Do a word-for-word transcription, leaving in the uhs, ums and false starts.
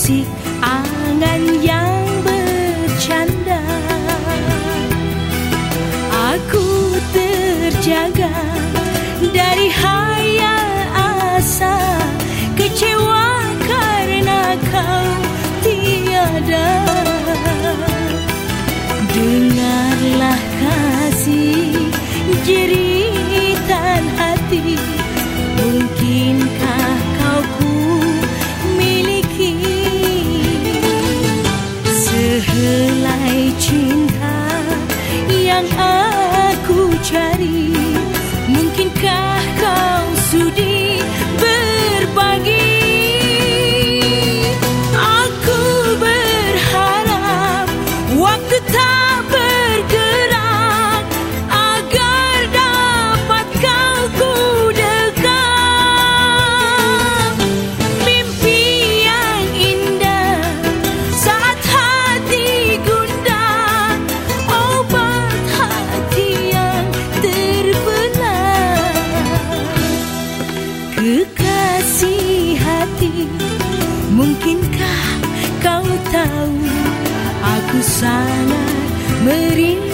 asik angan yang bercanda. Aku terjaga dari hayal asa, kecewa karena kau tiada. Dengarlah kasih jeritan hati, mungkinkah kau ku miliki sehelai cinta yang aku cari? Mungkinkah kau sudi berbagi? Aku berharap waktu tak bergerak agar dapat kau ku dekat. Mimpi yang indah saat hati gundah, obat hati yang terbelah. Kekasih hati, mungkinkah kau tahu aku sangat merindu